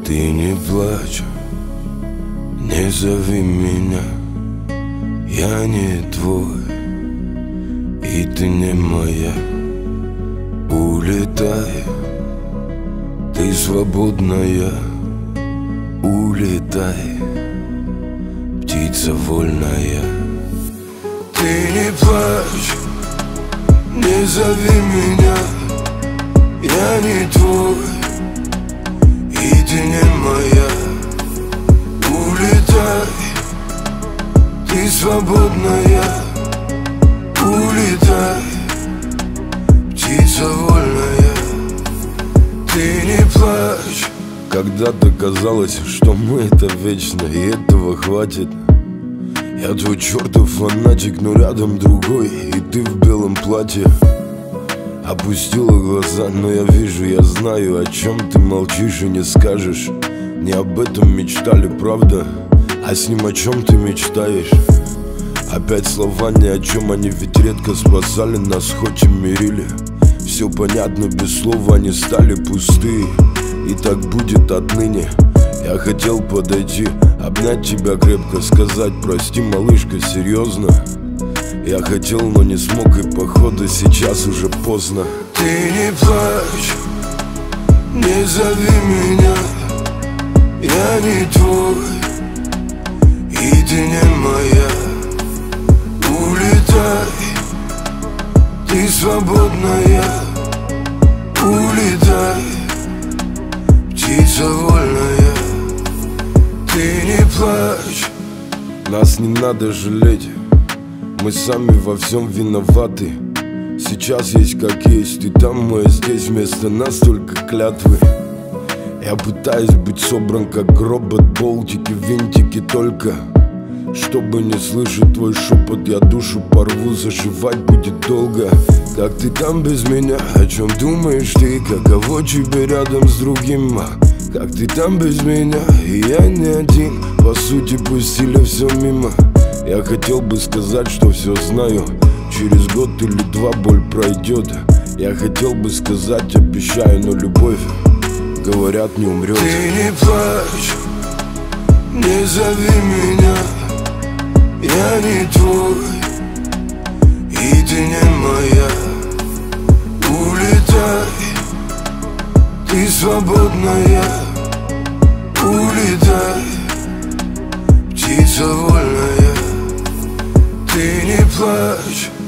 Ты не плачь, не зови меня, я не твой, и ты не моя. Улетай, ты свободная, улетай, птица вольная. Ты не плачь, не зови меня, я не твой, и ты не моя. Улетай, ты свободная, улетай, птица вольная. Ты не плачь. Когда-то казалось, что мы это вечно, и этого хватит. Я твой чертов фанатик, но рядом другой, и ты в белом платье. Опустила глаза, но я вижу, я знаю, о чем ты молчишь и не скажешь. Не об этом мечтали, правда, а с ним о чем ты мечтаешь? Опять слова ни о чем, они ведь редко спасали нас, хоть и мирили. Все понятно, без слова они стали пустые, и так будет отныне. Я хотел подойти, обнять тебя крепко, сказать: прости, малышка, серьезно. Я хотел, но не смог, и походу сейчас уже поздно. Ты не плачь, не зови меня, я не твой, и ты не моя. Улетай, ты свободная, улетай, птица вольная. Ты не плачь. Нас не надо жалеть, мы сами во всем виноваты. Сейчас есть как есть, ты там, мы здесь, вместо нас только клятвы. Я пытаюсь быть собран как робот, болтики, винтики только. Чтобы не слышать твой шепот, я душу порву, зашивать будет долго. Как ты там без меня, о чем думаешь ты, каково тебе рядом с другим? Как ты там без меня, и я не один, по сути пустили все мимо. Я хотел бы сказать, что все знаю, через год или два боль пройдет. Я хотел бы сказать, обещаю, но любовь, говорят, не умрет. Ты не плачь, не зови меня, я не твой, и ты не моя. Улетай, ты свободная, улетай, птица вольная. Ты не плачь.